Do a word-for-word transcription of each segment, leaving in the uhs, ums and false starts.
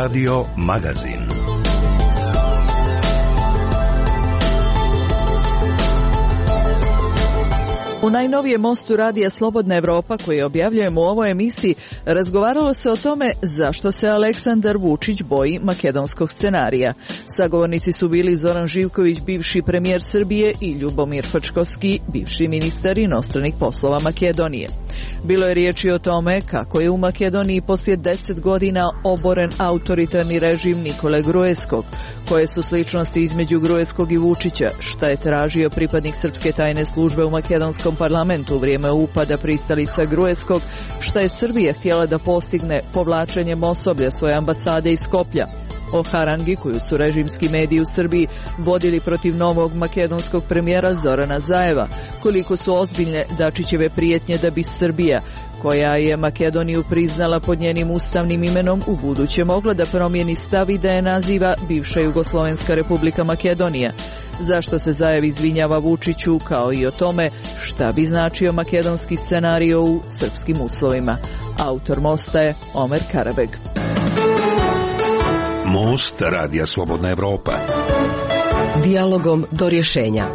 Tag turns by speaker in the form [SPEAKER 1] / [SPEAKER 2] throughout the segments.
[SPEAKER 1] Radio Magazin.
[SPEAKER 2] U najnovijem mostu radija Slobodna Evropa, koji objavljujemo u ovoj emisiji, razgovaralo se o tome zašto se Aleksandar Vučić boji makedonskog scenarija. Sagovornici su bili Zoran Živković, bivši premijer Srbije, i Ljubomir Frčkovski, bivši ministar inostranih poslova Makedonije. Bilo je riječi o tome kako je u Makedoniji poslije deset godina oboren autoritarni režim Nikole Gruevskog, koje su sličnosti između Gruevskog i Vučića, šta je tražio pripadnik srpske tajne službe u makedonskom parlamentu u vrijeme upada pristalica Gruevskog, šta je Srbija htjela da postigne povlačenjem osoblja svoje ambasade iz Skoplja, o harangi koju su režimski mediji u Srbiji vodili protiv novog makedonskog premijera Zorana Zajeva, koliko su ozbiljne Dačićeve prijetnje da bi Srbija, koja je Makedoniju priznala pod njenim ustavnim imenom, u buduće mogla da promijeni stav i da je naziva bivša Jugoslovenska republika Makedonija. Zašto se Zajev izvinjava Vučiću, kao i o tome šta bi značio makedonski scenario u srpskim uslovima. Autor mosta je Omer Karabeg.
[SPEAKER 1] Most radija Slobodna Evropa.
[SPEAKER 3] Dijalogom do rješenja.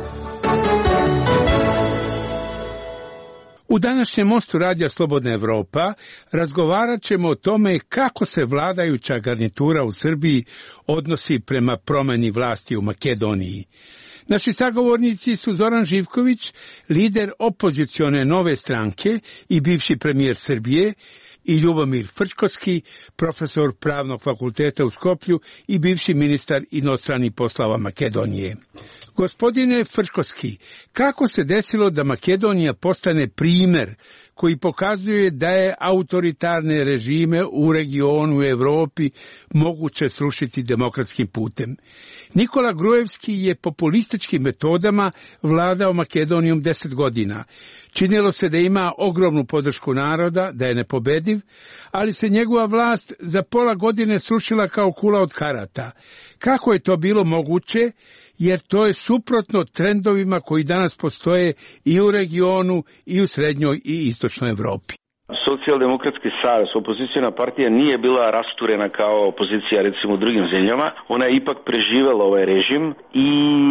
[SPEAKER 4] U današnjem mostu radija Slobodna Evropa razgovarat ćemo o tome kako se vladajuća garnitura u Srbiji odnosi prema promjeni vlasti u Makedoniji. Naši sagovornici su Zoran Živković, lider opozicione Nove stranke i bivši premijer Srbije, i Ljubomir Frčkovski, profesor Pravnog fakulteta u Skoplju i bivši ministar inostranih poslova Makedonije. Gospodine Frčkovski, kako se desilo da Makedonija postane primjer koji pokazuje da je autoritarne režime u regionu i Europi moguće srušiti demokratskim putem? Nikola Gruevski je populističkim metodama vladao Makedonijom deset godina. Činilo se da ima ogromnu podršku naroda, da je nepobediv, ali se njegova vlast za pola godine srušila kao kula od karata. Kako je to bilo moguće? Jer to je suprotno trendovima koji danas postoje i u regionu i u srednjoj i istočnoj Evropi.
[SPEAKER 5] Socijaldemokratski savez, opozicijna partija, nije bila rasturena kao opozicija recimo u drugim zemljama. Ona je ipak preživjela ovaj režim i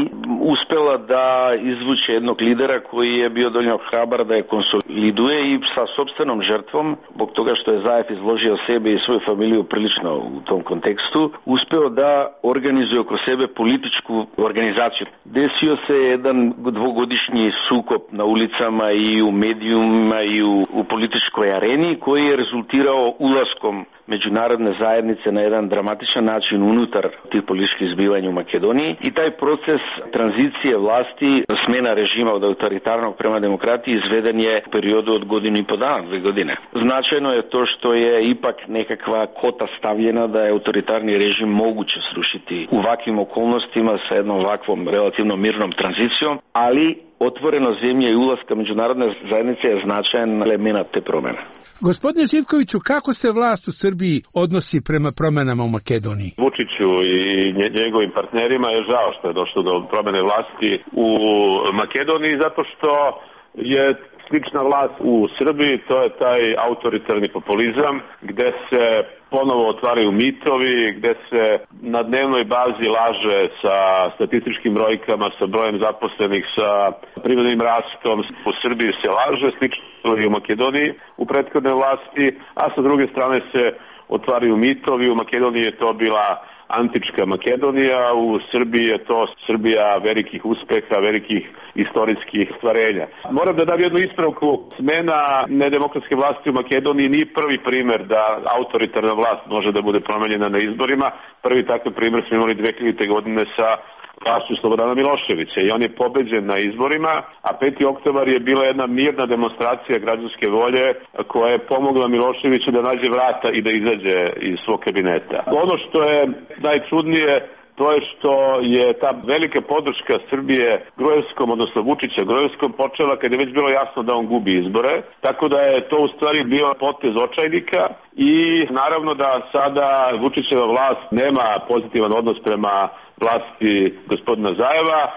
[SPEAKER 5] uspjela da izvuče jednog lidera koji je bio dovoljno hrabar da je konsoliduje i sa sopstvenom žrtvom, zbog toga što je Zajev izložio sebe i svoju familiju prilično u tom kontekstu, uspeo da organizuje oko sebe političku organizaciju. Desio se jedan dvogodišnji sukob na ulicama i u medijima i u, u političkoj areni koji je rezultirao ulaskom međunarodne zajednice na jedan dramatičan način unutar tih političkih zbivanja u Makedoniji i taj proces tranzicije vlasti, smjena režima od autoritarnog prema demokratiji izveden je u periodu od godinu i po dana, dve godine. Značajno je to što je ipak nekakva kota stavljena da je autoritarni režim moguće srušiti u ovakvim okolnostima sa jednom ovakvom relativno mirnom tranzicijom, ali otvoreno zemlje i ulaska međunarodne zajednice je značajan element te promjene.
[SPEAKER 4] Gospodine Živkoviću, kako se vlast u Srbiji odnosi prema promjenama u Makedoniji?
[SPEAKER 6] Vučiću i njegovim partnerima je žao što je došlo do promjene vlasti u Makedoniji, zato što je slična vlast u Srbiji, to je taj autoritarni populizam gdje se ponovo otvaraju mitovi, gdje se na dnevnoj bazi laže sa statističkim brojkama, sa brojem zaposlenih, sa privrednim rastom. U Srbiji se laže, slično i u Makedoniji u prethodnoj vlasti, a sa druge strane se otvaraju mitovi. U Makedoniji je to bila antička Makedonija, u Srbiji je to Srbija velikih uspeha, velikih istorijskih stvarenja. Moram da dam jednu ispravku. Smena nedemokratske vlasti u Makedoniji nije prvi primjer da autoritarna vlast može da bude promenjena na izborima. Prvi takav primjer smo imali dve hiljadite godine sa vlašću Slobodana Miloševića i on je pobeđen na izborima, a peti oktobar je bila jedna mirna demonstracija građanske volje koja je pomogla Miloševiću da nađe vrata i da izađe iz svog kabineta. Ono što je najčudnije, to je što je ta velika podrška Srbije Gruevskom, odnosno Vučića Gruevskom, počela kad je već bilo jasno da on gubi izbore, tako da je to u stvari bio potez očajnika i naravno da sada Vučićeva vlast nema pozitivan odnos prema vlasti gospodina Zajeva.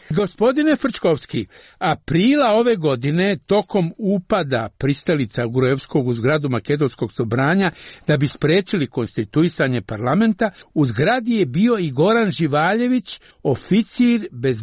[SPEAKER 4] Gospodine Frčkovski, aprila ove godine tokom upada pristalica Gruevskog u zgradu Makedonskog sobranja da bi sprečili konstituisanje parlamenta, u zgradi je bio i Goran Živaljević, oficir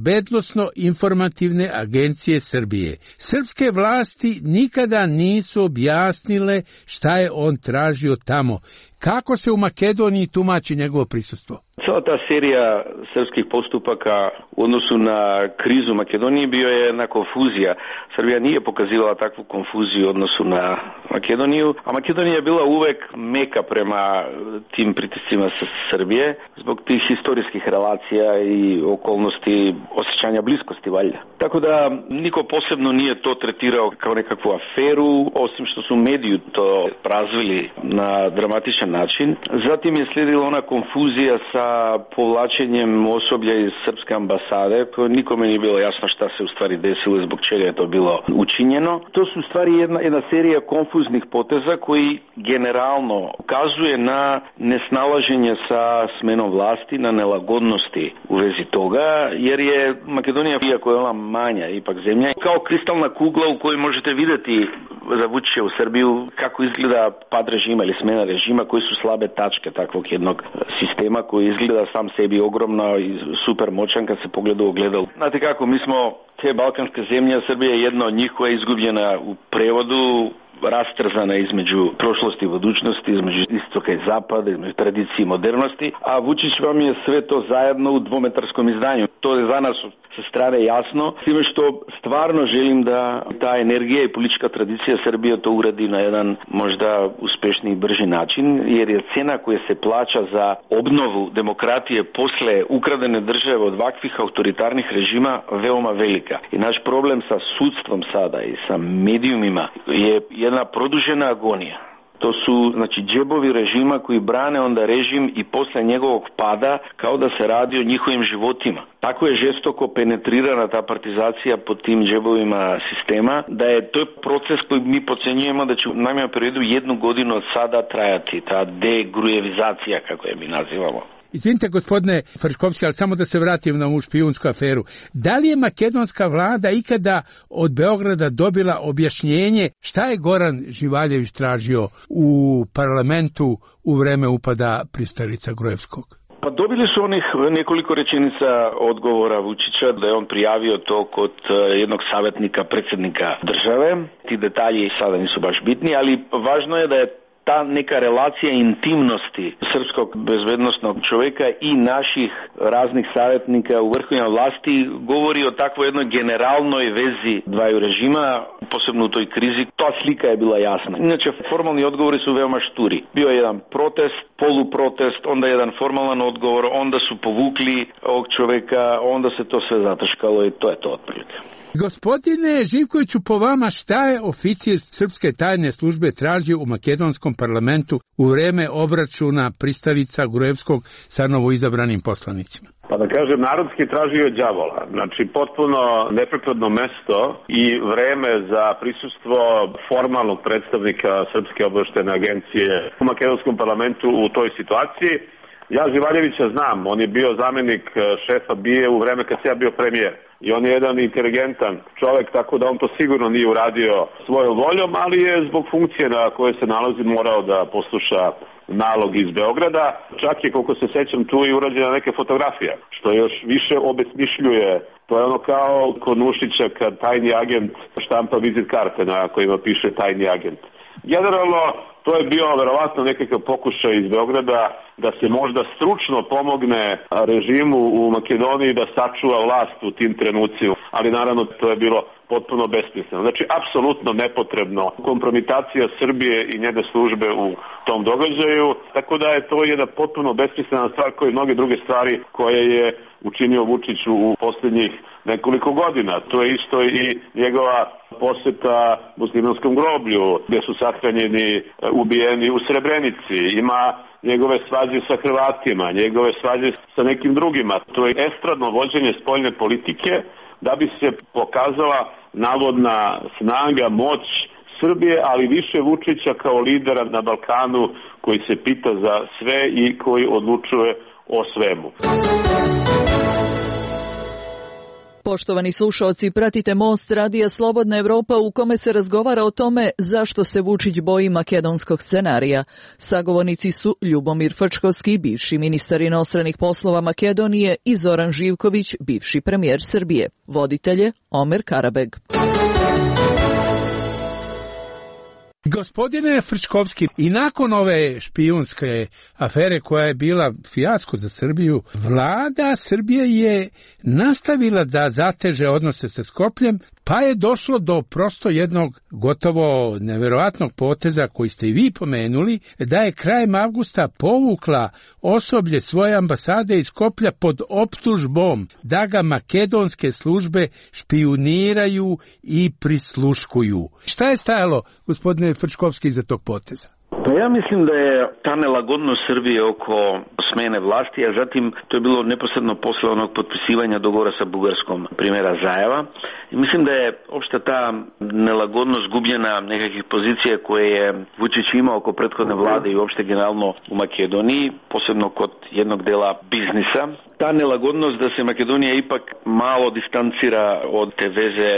[SPEAKER 4] Bezbednosno-informativne agencije Srbije. Srpske vlasti nikada nisu objasnile šta je on tražio tamo. Kako se u Makedoniji tumači njegovo prisustvo?
[SPEAKER 5] Cela ta serija srpskih postupaka u odnosu na krizu Makedonije bio je jedna konfuzija. Srbija nije pokazivala takvu konfuziju u odnosu na Makedoniju, a Makedonija je bila uvek meka prema tim pritiscima sa Srbije zbog tih historijskih relacija i okolnosti osjećanja bliskosti valjda. Tako da niko posebno nije to tretirao kao nekakvu aferu, osim što su mediji to razvili na dramatičan način. Zatim je slijedila ona konfuzija sa povlačenjem osoblja iz srpske ambasade, koje nikome nije bilo jasno šta se u stvari desilo i zbog čega je to bilo učinjeno. To su u stvari jedna, jedna serija konfuznih poteza koji generalno ukazuje na nesnalaženje sa smenom vlasti, na nelagodnosti u vezi toga, jer je Makedonija, iako je ona manja ipak zemlja, kao kristalna kugla u kojoj možete vidjeti za Vučića u Srbiju kako izgleda pad režima ili smena režima, koji su slabe tačke takvog jednog sistema koji izgleda sam sebi ogromno i super moćan kad se pogleda u ogledalo. Znate kako, mi smo te balkanske zemlje, Srbija je jedna od njih koja je izgubljena u prevodu, rastrzana između prošlosti i budućnosti, između istoka i zapada, između tradicije i modernosti, a Vučić vam je sve to zajedno u dvometarskom izdanju. To je za nas sa strane jasno, s time što stvarno želim da ta energija i politička tradicija Srbije to uradi na jedan možda uspešniji i brži način, jer je cena koja se plaća za obnovu demokratije posle ukradene države od ovakvih autoritarnih režima veoma velika. I naš problem sa sudstvom sada i sa medijumima je jedna produžena agonija. To su, znači, džebovi režima koji brane onda režim i posle njegovog pada kao da se radi o njihovim životima. Tako je žestoko penetrirana ta partizacija pod tim džebovima sistema, da je to proces koji mi podcenjujemo da će u najmanjem periodu jednu godinu od sada trajati, ta degrujevizacija, kako je mi nazivamo.
[SPEAKER 4] Izvinite, gospodine Frčkovski, ali samo da se vratim na ovu špijunsku aferu. Da li je makedonska vlada ikada od Beograda dobila objašnjenje šta je Goran Živaljević tražio u parlamentu u vreme upada pristalica Gruevskog?
[SPEAKER 5] Pa dobili su onih nekoliko rečenica odgovora Vučića da je on prijavio to kod jednog savjetnika predsjednika države. Ti detalji sada nisu baš bitni, ali važno je da je ta neka relacija intimnosti srpskog bezbednostnog čovjeka i naših raznih savjetnika u vrhovnoj vlasti govori o takvoj jednoj generalnoj vezi dvaju režima, posebno u toj krizi. Ta slika je bila jasna. Inače, formalni odgovori su veoma šturi. Bio je jedan protest, poluprotest, onda jedan formalan odgovor, onda su povukli ovog čovjeka, onda se to sve zataškalo i to je to otprilike.
[SPEAKER 4] Gospodine Živkoviću, po vama šta je oficir srpske tajne službe tražio u makedonskom parlamentu u vreme obračuna pristalica Gruevskog sa novoizabranim poslanicima?
[SPEAKER 6] Pa da kažem, narodski tražio đavola. Znači, potpuno neprikladno mesto i vreme za prisustvo formalnog predstavnika Srpske obaveštajne agencije u makedonskom parlamentu u toj situaciji. Ja Živaljevića znam, on je bio zamenik šefa B I A u vreme kad sam ja bio premijer. I on je jedan inteligentan čovjek, tako da on to sigurno nije uradio svojom voljom, ali je zbog funkcije na kojoj se nalazi morao da posluša nalog iz Beograda. Čak je, koliko se sećam, tu i urađena neke fotografija, što još više obesmišljuje. To je ono kao kod Nušića kad tajni agent štampa vizit karte na kojima piše tajni agent. Generalno, to je bio verovatno nekakav pokušaj iz Beograda da se možda stručno pomogne režimu u Makedoniji da sačuva vlast u tim trenucima, ali naravno to je bilo potpuno besmisleno. Znači, apsolutno nepotrebno kompromitacija Srbije i njene službe u tom događaju, tako da je to jedna potpuno besmislena stvar kao i mnoge druge stvari koje je učinio Vučić u posljednjih nekoliko godina. To je isto i njegova posjeta muslimanskom groblju, gdje su sahranjeni, ubijeni u Srebrenici. Ima njegove svađe sa Hrvatima, njegove svađe sa nekim drugima. To je estradno vođenje spoljne politike da bi se pokazala navodna snaga, moć Srbije, ali više Vučića kao lidera na Balkanu koji se pita za sve i koji odlučuje o svemu.
[SPEAKER 2] Poštovani slušaoci, pratite Most radija Slobodna Evropa u kome se razgovara o tome zašto se Vučić boji makedonskog scenarija. Sagovornici su Ljubomir Frčkovski, bivši ministar inostranih poslova Makedonije, i Zoran Živković, bivši premijer Srbije. Voditelj je Omer Karabeg.
[SPEAKER 4] Gospodine Frčkovski, i nakon ove špijunske afere koja je bila fijasko za Srbiju, vlada Srbije je nastavila da zateže odnose sa Skopljem, pa je došlo do prosto jednog gotovo neverovatnog poteza koji ste i vi pomenuli, da je krajem avgusta povukla osoblje svoje ambasade iz Skoplja pod optužbom da ga makedonske službe špijuniraju i prisluškuju. Šta je stajalo, gospodine Frčkovski, iza tog poteza?
[SPEAKER 5] Pa ja mislim da je ta nelagodnost Srbije oko smene vlasti, a zatim to je bilo neposredno posle onog potpisivanja dogovora sa Bugarskom, primjera Zajeva. I mislim da je opšta ta nelagodnost gubljena nekakvih pozicija koje je Vučić imao oko prethodne vlade i uopšte generalno u Makedoniji, posebno kod jednog dela biznisa. Ta nelagodnost da se Makedonija ipak malo distancira od te veze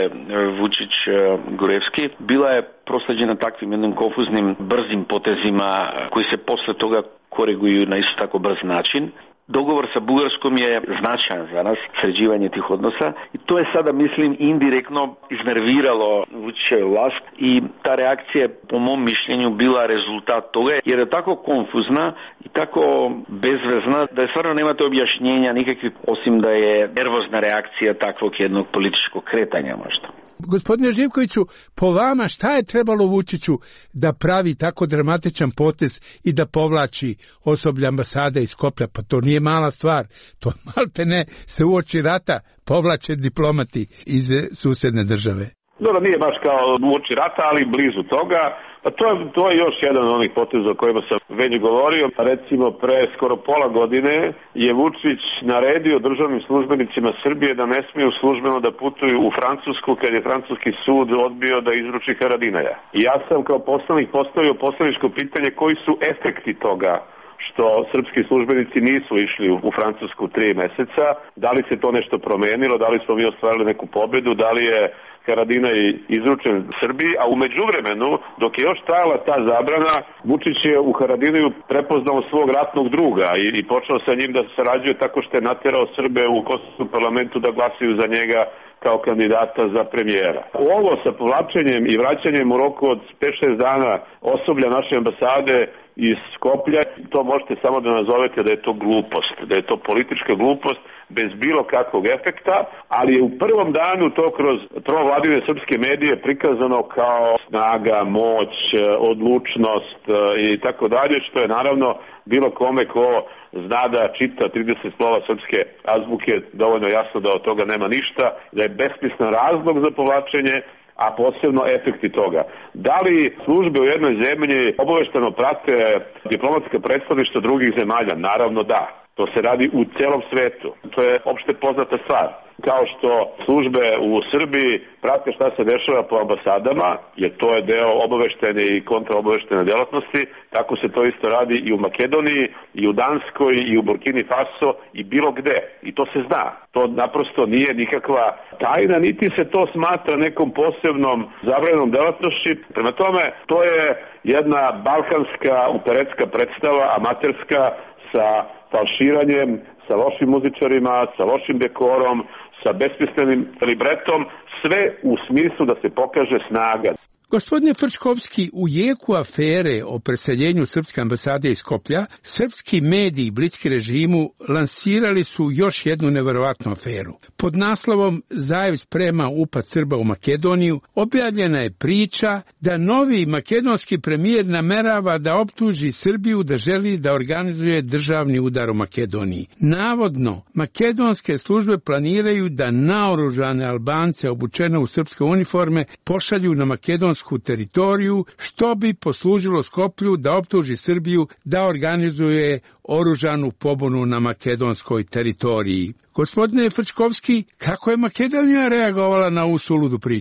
[SPEAKER 5] Vučić-Gurevski bila je prosleđena takvim jednim konfuznim, brzim potezima koji se posle toga koriguju na isto tako brz način. Dogovor sa Bugarskom je značajan za nas, sređivanje tih odnosa, i to je sada, mislim, indirektno iznerviralo Vučićevu vlast i ta reakcija je, po mom mišljenju, bila rezultat toga, jer je tako konfuzna i tako bezvezna da je stvarno nemate objašnjenja nikakvih, osim da je nervozna reakcija takvog jednog političkog kretanja možda.
[SPEAKER 4] Gospodine Živkoviću, po vama šta je trebalo Vučiću da pravi tako dramatičan potez i da povlači osoblje ambasade iz Skoplja? Pa to nije mala stvar, to malte ne se uoči rata povlače diplomati iz susedne države.
[SPEAKER 6] Dobro, nije baš kao uoči rata, ali blizu toga. Pa to je, to je još jedan od onih poteza o kojima sam već govorio. Recimo, pre skoro pola godine je Vučić naredio državnim službenicima Srbije da ne smiju službeno da putuju u Francusku kad je francuski sud odbio da izruči Haradinaja. I ja sam kao poslanik postavio poslaničko pitanje koji su efekti toga što srpski službenici nisu išli u Francusku tri meseca. Da li se to nešto promenilo, da li smo mi ostvarili neku pobedu, da li je Haradinaj izručen Srbiji, a u međuvremenu, dok je još trajala ta zabrana, Vučić je u Haradinaju prepoznao svog ratnog druga i, i počeo sa njim da sarađuje tako što je naterao Srbe u kosovskom parlamentu da glasaju za njega kao kandidata za premijera. Ovo sa povlačenjem i vraćanjem u roku od pet šest dana osoblja naše ambasade iz Skoplja, to možete samo da nazovete da je to glupost, da je to politička glupost bez bilo kakvog efekta, ali je u prvom danu to kroz provladine srpske medije prikazano kao snaga, moć, odlučnost i tako dalje, što je naravno bilo kome ko zna da čita trideset slova srpske azbuke dovoljno jasno da od toga nema ništa, da je besmislen razlog za povlačenje, a posebno efekti toga. Da li službe u jednoj zemlji obavešteno prate diplomatska predstavništva drugih zemalja? Naravno da. To se radi u celom svetu. To je opšte poznata stvar. Kao što službe u Srbiji prate šta se dešava po ambasadama, jer to je deo obaveštene i kontraobaveštene delatnosti, tako se to isto radi i u Makedoniji, i u Danskoj, i u Burkini Faso, i bilo gde. I to se zna. To naprosto nije nikakva tajna, niti se to smatra nekom posebnom zabranjenom delatnošću. Prema tome, to je jedna balkanska operetska predstava, amaterska, sa falširanjem, sa lošim muzičarima, sa lošim dekorom, sa besmislenim libretom, sve u smislu da se pokaže snaga.
[SPEAKER 4] Gospodine Frčkovski, u jeku afere o preseljenju srpske ambasade iz Skoplja, srpski mediji bliski režimu lansirali su još jednu neverovatnu aferu. Pod naslovom Zajev sprema upad Srba u Makedoniju objavljena je priča da novi makedonski premijer namerava da optuži Srbiju da želi da organizuje državni udar u Makedoniji. Navodno, makedonske službe planiraju da naoružane Albance obučene u srpske uniforme pošalju na makedonsku teritoriju, što bi poslužilo Skoplju da optuži Srbiju da organizuje oružanu pobunu na makedonskoj teritoriji. Gospodine Frčkovski, kako je Makedonija reagovala na ovu suludu priču?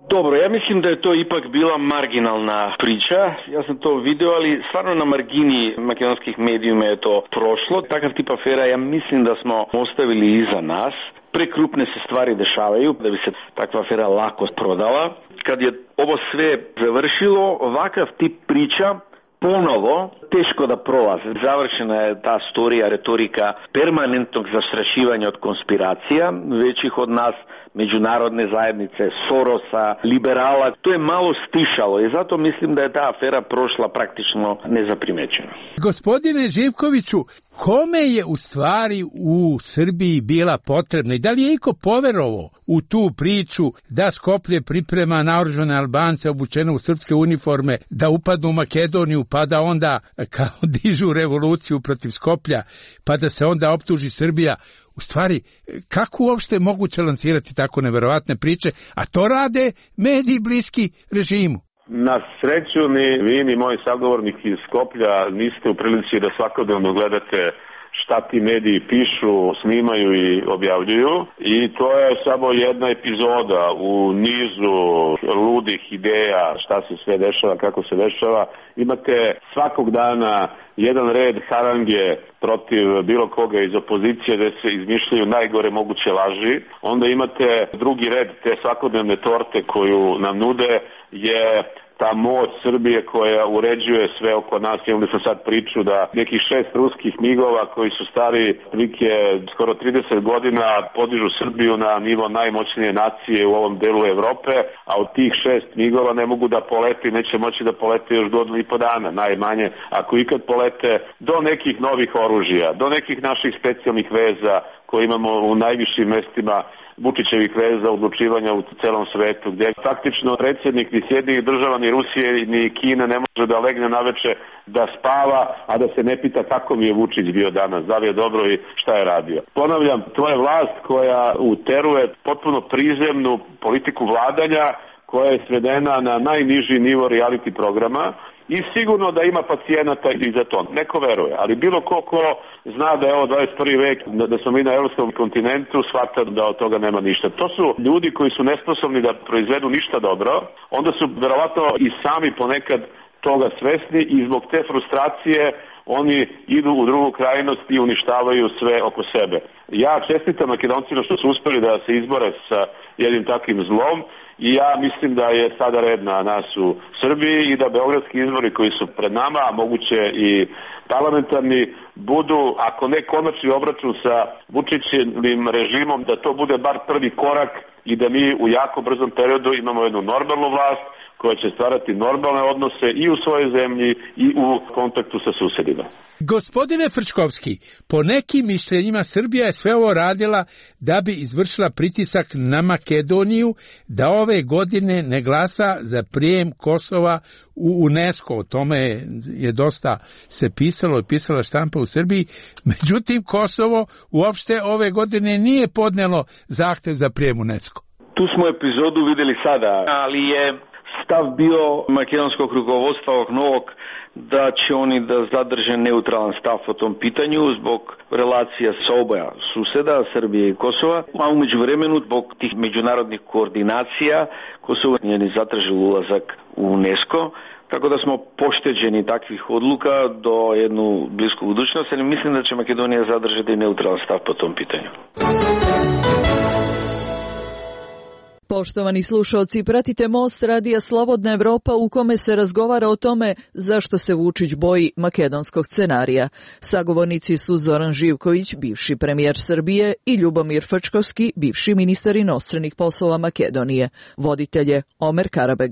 [SPEAKER 5] Dobro, ja mislim da je to ipak bila marginalna priča. Ja sam to vidio, ali stvarno na margini makedonskih medijima je to prošlo. Takav tip afera ja mislim da smo ostavili iza nas. Prekrupne se stvari dešavaju da bi se takva afera lako prodala. Kad je ovo sve završilo, ovakav tip priča ponovo teško da prolaze. Završena je ta storija, retorika permanentnog zastrašivanja od konspiracija, većih od nas, međunarodne zajednice, Sorosa, liberala. To je malo stišalo i zato mislim da je ta afera prošla praktično nezaprimećena.
[SPEAKER 4] Gospodine Živkoviću, kome je u stvari u Srbiji bila potrebna i da li je iko poverovao u tu priču da Skoplje priprema naoružane Albance obučene u srpske uniforme da upadnu u Makedoniju pa da onda kao dižu revoluciju protiv Skoplja pa da se onda optuži Srbija? U stvari, kako uopšte je moguće lansirati tako neverovatne priče, a to rade mediji bliski režimu?
[SPEAKER 6] Na sreću ni vi ni moji sagovornik iz Skoplja niste u prilici da svakodnevno gledate šta ti mediji pišu, snimaju i objavljuju i to je samo jedna epizoda u nizu ludih ideja šta se sve dešava, kako se dešava. Imate svakog dana jedan red harange protiv bilo koga iz opozicije gde se izmišljaju najgore moguće laži. Onda imate drugi red te svakodnevne torte koju nam nude je ta moć Srbije koja uređuje sve oko nas. Imali sam sad priču da nekih šest ruskih migova koji su stari prilike skoro trideset godina podižu Srbiju na nivo najmoćnije nacije u ovom delu Evrope, a od tih šest migova ne mogu da poleti, neće moći da polete još godinu i po dana, najmanje, ako ikad polete, do nekih novih oružja, do nekih naših specijalnih veza koje imamo u najvišim mestima Vučićevih veza odlučivanja u celom svetu, gdje faktično predsjednik ni Sjedinjenih Država, ni Rusije, ni Kine ne može da legne naveče da spava, a da se ne pita kako mi je Vučić bio danas, da li je dobro i šta je radio. Ponavljam, to je vlast koja uteruje potpuno prizemnu politiku vladanja, koja je svedena na najniži nivo reality programa i sigurno da ima pacijenata i za to. Neko veruje, ali bilo ko ko zna da je ovo dvadeset prvi vek, da smo mi na evropskom kontinentu, shvata da od toga nema ništa. To su ljudi koji su nesposobni da proizvedu ništa dobro, onda su verovatno i sami ponekad toga svesni i zbog te frustracije oni idu u drugu krajnost i uništavaju sve oko sebe. Ja čestitam Makedoncima što su uspeli da se izbore sa jednim takvim zlom i ja mislim da je sada red na nas u Srbiji i da beogradski izbori koji su pred nama, a moguće i parlamentarni, budu, ako ne konačni obračun sa Vučićevim režimom, da to bude bar prvi korak i da mi u jako brzom periodu imamo jednu normalnu vlast koja će stvarati normalne odnose i u svojoj zemlji i u kontaktu sa susedima.
[SPEAKER 4] Gospodine Frčkovski, po nekim mišljenjima Srbija je sve ovo radila da bi izvršila pritisak na Makedoniju da ove godine ne glasa za prijem Kosova u UNESCO. O tome je dosta se pisalo i pisala štampa u Srbiji. Međutim, Kosovo uopšte ove godine nije podnelo zahtev za prijem UNESCO.
[SPEAKER 5] Tu smo epizodu videli sada, ali je stav bio makedonskog rukovodstva ovog novog da će oni da zadrže neutralan stav o tom pitanju zbog relacija sa oba suseda, Srbije i Kosova, a umeđu vremenu zbog tih međunarodnih koordinacija Kosovo nije ni zatražilo ulazak u UNESCO, tako da smo pošteđeni takvih odluka do jednu blisku budućnost, ali mislim da će Makedonija zadržati neutralan stav po tom pitanju.
[SPEAKER 2] Poštovani slušalci, pratite Most radija Slobodna Evropa u kome se razgovara o tome zašto se Vučić boji makedonskog scenarija. Sagovornici su Zoran Živković, bivši premijer Srbije, i Ljubomir Frčkovski, bivši ministar inostranih poslova Makedonije. Voditelj je Omer Karabeg.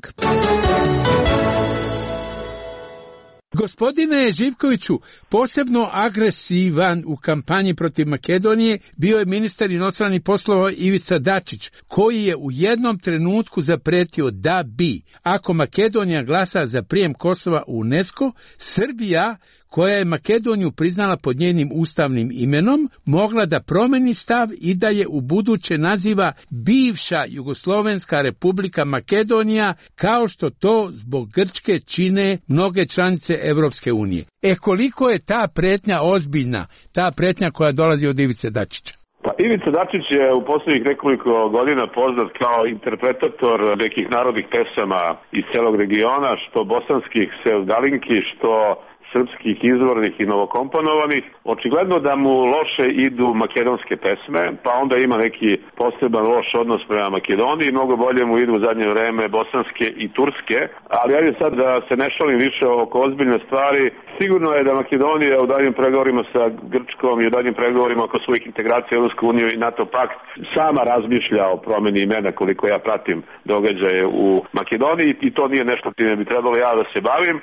[SPEAKER 4] Gospodine Živkoviću, posebno agresivan u kampanji protiv Makedonije bio je ministar inostranih poslova Ivica Dačić, koji je u jednom trenutku zapretio da bi, ako Makedonija glasa za prijem Kosova u UNESCO, Srbija, koja je Makedoniju priznala pod njenim ustavnim imenom, mogla da promeni stav i da je u buduće naziva bivša Jugoslovenska republika Makedonija, kao što to zbog Grčke čine mnoge članice Evropske unije. E koliko je ta pretnja ozbiljna, ta pretnja koja dolazi od Ivice Dačića?
[SPEAKER 6] Pa Ivica Dačić je u posljednjih nekoliko godina poznat kao interpretator nekih narodnih pesama iz celog regiona, što bosanskih sevdalinki, što srpskih izvornih i novokomponovanih. Očigledno da mu loše idu makedonske pesme, pa onda ima neki poseban loš odnos prema Makedoniji, mnogo bolje mu idu u zadnje vreme bosanske i turske, ali ajde sad da se ne šalim više oko ozbiljne stvari. Sigurno je da Makedonija u daljim pregovorima sa Grčkom i u daljim pregovorima oko svojih integracija u Europsku uniju i NATO pakt sama razmišlja o promeni imena, koliko ja pratim događaje u Makedoniji, i to nije nešto čime bi trebalo ja da se bavim.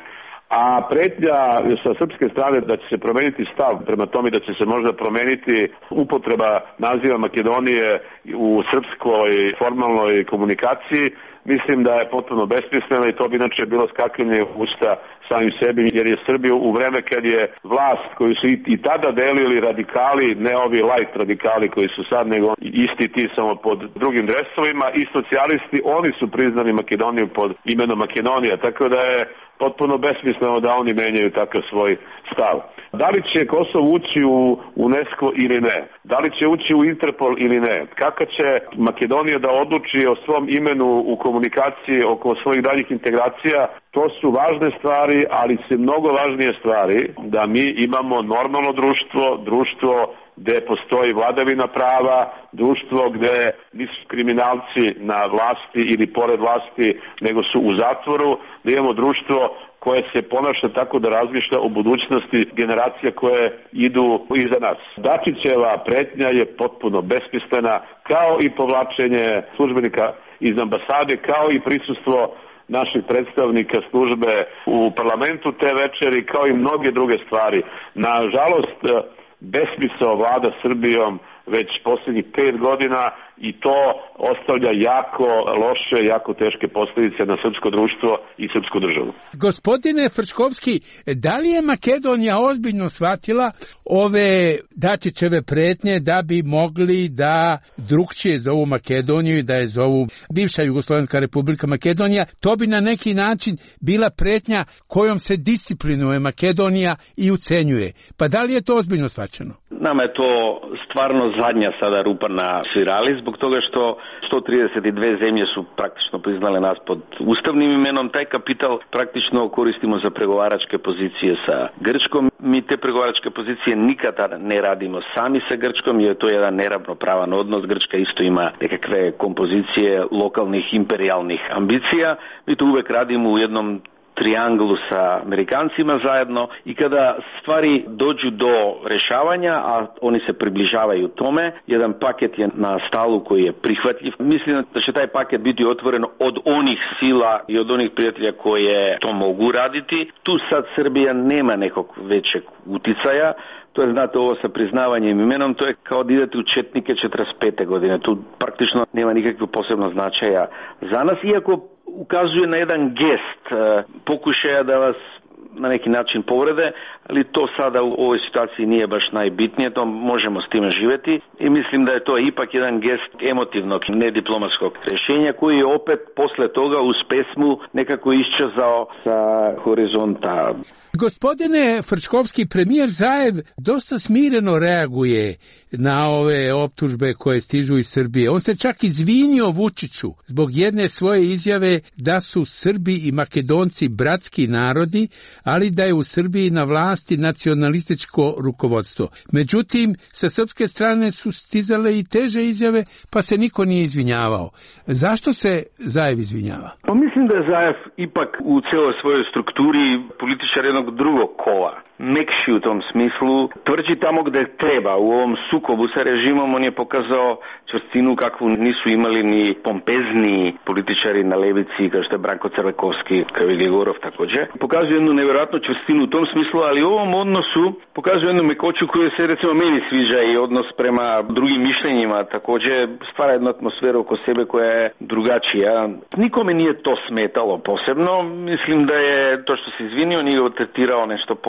[SPEAKER 6] A pretnja sa srpske strane da će se promeniti stav prema tome, da će se možda promeniti upotreba naziva Makedonije u srpskoj formalnoj komunikaciji, mislim da je potpuno besmisleno i to bi inače bilo skakanje u usta samim sebi, jer je Srbiju u vreme kad je vlast koju su i, i tada delili radikali, ne ovi light radikali koji su sad, nego isti ti samo pod drugim dresovima, i socijalisti, oni su priznali Makedoniju pod imenom Makedonija, tako da je potpuno besmisleno da oni menjaju takav svoj stav. Da li će Kosovo ući u UNESCO ili ne? Da li će ući u Interpol ili ne? Kako će Makedonija da odluči o svom imenu u komunikaciji oko svojih daljih integracija? To su važne stvari, ali se mnogo važnije stvari da mi imamo normalno društvo, društvo gde postoji vladavina prava, društvo gde nisu kriminalci na vlasti ili pored vlasti, nego su u zatvoru, da imamo društvo koje se ponaša tako da razmišlja o budućnosti generacija koje idu iza nas. Dačićeva pretnja je potpuno besmislena, kao i povlačenje službenika iz ambasade, kao i prisustvo naših predstavnika službe u parlamentu te večeri, kao i mnoge druge stvari. Nažalost, besmisao vlada Srbijom već posljednjih pet godina i to ostavlja jako loše, jako teške posljedice na srpsko društvo i srpsku državu.
[SPEAKER 4] Gospodine Frčkovski, da li je Makedonija ozbiljno shvatila ove Dačićeve pretnje da bi mogli da drugčije zovu Makedoniju i da je zovu bivša Jugoslovenska republika Makedonija? To bi na neki način bila pretnja kojom se disciplinuje Makedonija i ucenjuje. Pa da li je to ozbiljno shvaćeno?
[SPEAKER 5] Nama je to stvarno zadnja sada rupa na svirali, zbog toga što sto trideset dve zemlje su praktično priznale nas pod ustavnim imenom. Taj kapital praktično koristimo za pregovaračke pozicije sa Grčkom. Mi te pregovaračke pozicije nikada ne radimo sami sa Grčkom, jer to je jedan neravnopravan odnos. Grčka isto ima nekakve kompozicije lokalnih imperijalnih ambicija. Mi to uvek radimo u jednom trianglu sa Amerikancima zajedno, i kada stvari dođu do rešavanja, a oni se približavaju tome, jedan paket je na stalu koji je prihvatljiv. Mislim da će taj paket biti otvoren od onih sila i od onih prijatelja koje to mogu raditi. Tu sad Srbija nema nekog većeg uticaja. To je, znate, ovo sa priznavanjem imenom, to je kao da idete u četnike četrdeset pete godine. Tu praktično nema nikakvog posebnog značaja za nas, iako ukazuje na jedan gest pokušaja da vas na neki način povrede, ali to sada u ovoj situaciji nije baš najbitnije, to možemo s time živjeti i mislim da je to ipak jedan gest emotivnog, nediplomatskog rješenja koji je opet posle toga uz pesmu nekako iščezao sa horizonta.
[SPEAKER 4] Gospodine Frčkovski, premijer Zaev dosta smireno reaguje na ove optužbe koje stižu iz Srbije. On se čak izvinio Vučiću zbog jedne svoje izjave da su Srbi i Makedonci bratski narodi, ali da je u Srbiji na vlasti nacionalističko rukovodstvo. Međutim, sa srpske strane su stizale i teže izjave, pa se niko nije izvinjavao. Zašto se Zaev izvinjava?
[SPEAKER 5] Pa mislim da je Zaev ipak u cijeloj svojoj strukturi političar jednog drugog kola. Mekši u tom smislu, tvrđi tamo gde treba. U ovom sukobu sa režimom on je pokazao čvrstinu kakvu nisu imali ni pompezni političari na levici, kao što je Branko Crvekovski, kao i Gligorov također. Pokazuje jednu nevjerojatnu čvrstinu u tom smislu, ali u ovom odnosu pokazuje jednu mekoću koju se recimo meni sviđa i odnos prema drugim mišljenjima. Također stvara jednu atmosferu oko sebe koja je drugačija. Nikome nije to smetalo posebno. Mislim da je to što se izvinio, nije tretirao nešto posebno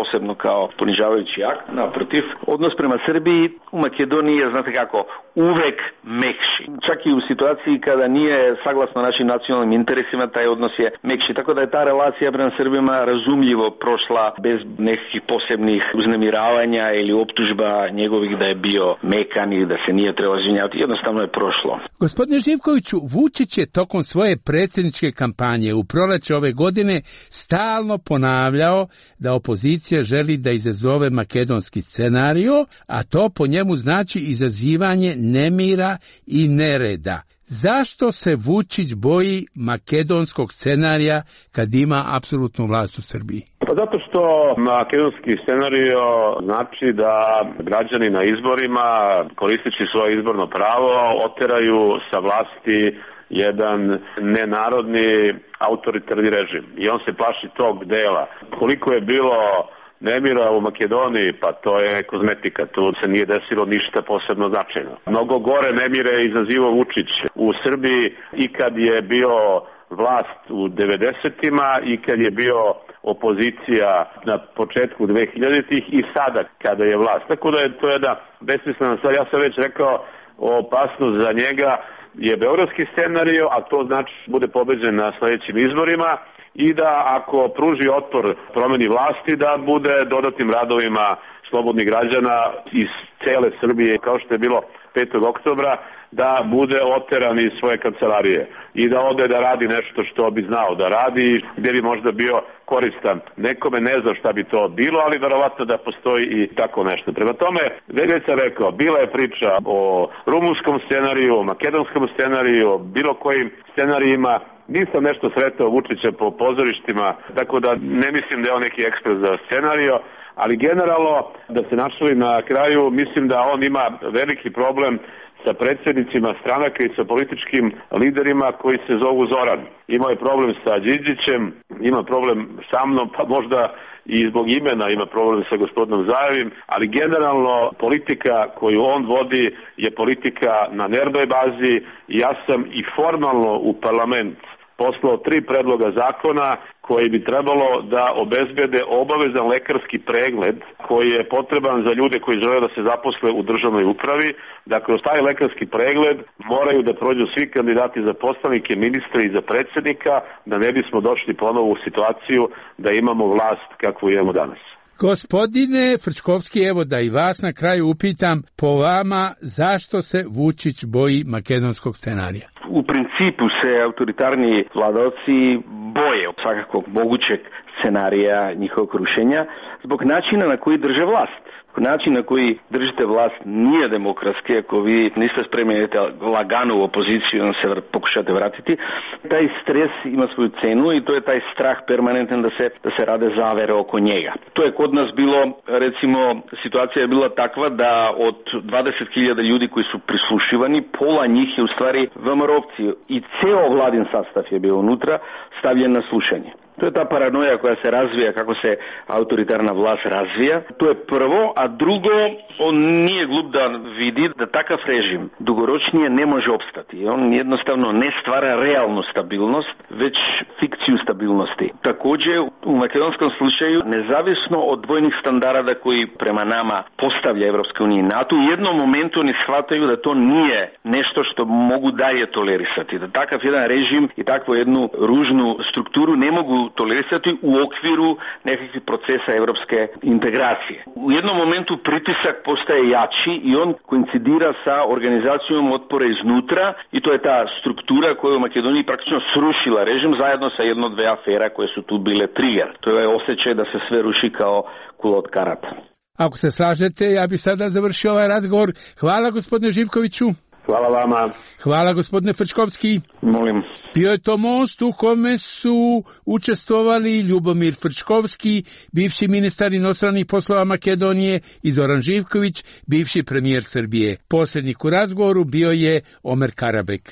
[SPEAKER 5] kao ponižavajući akt. Naprotiv, odnos prema Srbiji u Makedoniji je, znate kako, uvek mekši. Čak i u situaciji kada nije saglasno našim nacionalnim interesima, taj odnos je mekši. Tako da je ta relacija prema Srbima razumljivo prošla bez nekih posebnih uznemiravanja ili optužba njegovih da je bio mekan i da se nije trebalo izvinjavati. Jednostavno je prošlo.
[SPEAKER 4] Gospodine Živkoviću, Vučić je tokom svoje predsjedničke kampanje u proleće ove godine stalno ponavljao da opozicija želi da izazove makedonski scenario, a to po njemu znači izazivanje nemira i nereda. Zašto se Vučić boji makedonskog scenarija kad ima apsolutnu vlast u Srbiji?
[SPEAKER 6] Pa zato što makedonski scenario znači da građani na izborima, koristeći svoje izborno pravo, oteraju sa vlasti jedan nenarodni autoritarni režim. I on se plaši tog dela. Koliko je bilo nemira u Makedoniji, pa to je kozmetika, tu se nije desilo ništa posebno značajno. Mnogo gore nemire je izazivao Vučić u Srbiji i kad je bio vlast u devedesetima i kad je bio opozicija na početku dvehiljaditih i sada kada je vlast. Tako da je to jedna besmislena stvar. Ja sam već rekao, opasnost za njega je beogradski scenario, a to znači bude pobeđen na sledećim izborima i da ako pruži otpor promeni vlasti, da bude dodatnim radovima slobodnih građana iz cele Srbije, kao što je bilo petog oktobra, da bude oteran iz svoje kancelarije i da ode da radi nešto što bi znao da radi, gdje bi možda bio koristan. Nekome ne zna šta bi to bilo, ali verovatno da postoji i tako nešto. Prema tome, već sam rekao, bila je priča o rumunskom scenariju, o makedonskom scenariju, o bilo kojim scenarijima. Nisam nešto sretao Vučića po pozorištima, tako da ne mislim da je on neki ekspres za scenario, ali generalno, da se našli na kraju, mislim da on ima veliki problem sa predsjednicima stranaka i sa političkim liderima koji se zovu Zoran. Imao je problem sa Đinđićem, ima problem sa mnom, pa možda i zbog imena ima problem sa gospodinom Zajevim, ali generalno politika koju on vodi je politika na nervnoj bazi i ja sam i formalno u parlament poslao tri predloga zakona koji bi trebalo da obezbede obavezan lekarski pregled koji je potreban za ljude koji žele da se zaposle u državnoj upravi, da kroz taj lekarski pregled moraju da prođu svi kandidati za poslanike, ministre i za predsjednika, da ne bismo došli ponovo u situaciju da imamo vlast kakvu imamo danas.
[SPEAKER 4] Gospodine Frčkovski, evo da i vas na kraju upitam, po vama zašto se Vučić boji makedonskog scenarija?
[SPEAKER 5] U principu se autoritarni vladavci boje svakako mogućeg scenarija njihovog rušenja zbog načina na koji drže vlast. Način na koji držite vlast nije demokratski, ako vi niste spremni lagano u opoziciju i se pokušate vratiti. Taj stres ima svoju cenu i to je taj strah permanentan da se, da se rade zavere oko njega. To je kod nas bilo, recimo, situacija je bila takva da od dvadeset hiljada ljudi koji su prislušivani, pola njih je u stvari VMRovci i ceo vladin sastav je bio unutra stavljen na slušanje. To je ta paranoja koja se razvija, kako se autoritarna vlast razvija. To je prvo, a drugo, on nije glup da vidi da takav režim dugoročnije ne može opstati. On jednostavno ne stvara realnu stabilnost, već fikciju stabilnosti. Također, u makedonskom slučaju, nezavisno od dvojnih standarda koji prema nama postavlja Evropska unija i NATO, u jednom momentu oni shvataju da to nije nešto što mogu dalje tolerisati. Da takav jedan režim i takvu jednu ružnu strukturu ne mogu tolerisati u okviru nekakvih procesa evropske integracije. U jednom momentu pritisak postaje jači i on koincidira sa organizacijom otpora iznutra i to je ta struktura koja u Makedoniji praktično srušila režim zajedno sa jedno dve afera koje su tu bile trigger. To je osjećaj da se sve ruši kao kula od karata.
[SPEAKER 4] Ako se slažete, ja bih sada završio ovaj razgovor. Hvala gospodine Živkoviću.
[SPEAKER 6] Hvala vama.
[SPEAKER 4] Hvala gospodine Frčkovski.
[SPEAKER 5] Molim.
[SPEAKER 4] Bio je to most u kome su učestvovali Ljubomir Frčkovski, bivši ministar inostranih poslova Makedonije, i Zoran Živković, bivši premijer Srbije. Posrednik u razgovoru bio je Omer Karabek.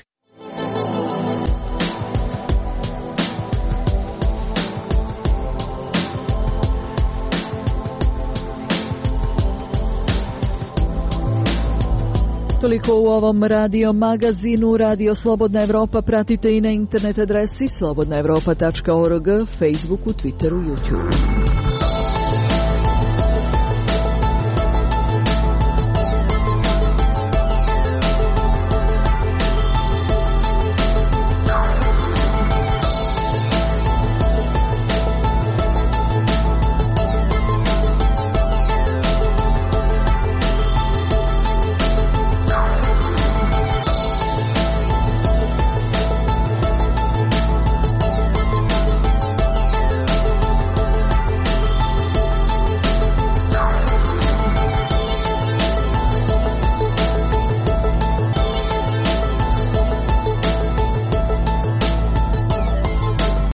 [SPEAKER 2] Toliko u ovom radio magazinu. Radio Slobodna Evropa pratite i na internet adresi slobodna evropa tačka org, Facebooku, Twitteru, YouTubeu.